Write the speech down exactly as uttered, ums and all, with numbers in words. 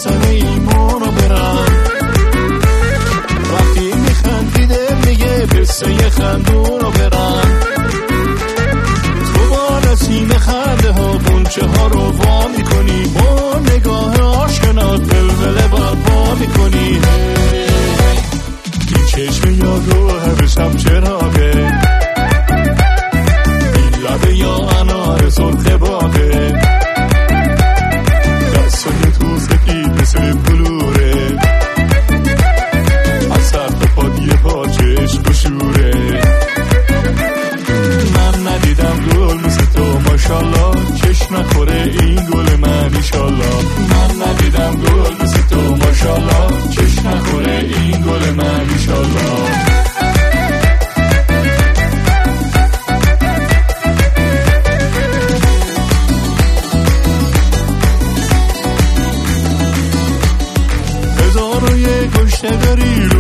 حسن ایمونو برن. وقتی میخندیده میگه قصه خندونو برن. تو با نسیم خنده ها بونچه ها رو وا میکنی، با نگاه آشنات بلبله برپا میکنی. این چشم یاد رو همه شب چراغه، این لبه یا انار سرخ باغه، دستای تو سفید مثل بلوره، از سر تا پا یه پاچش بشوره. من ندیدم گل مثل تو ماشالله، چش نخوره این گل من ایشالله. من ندیدم گل مثل تو ماشالله، چش نخوره این گل من ایشالله. هزار و یک گشنه داری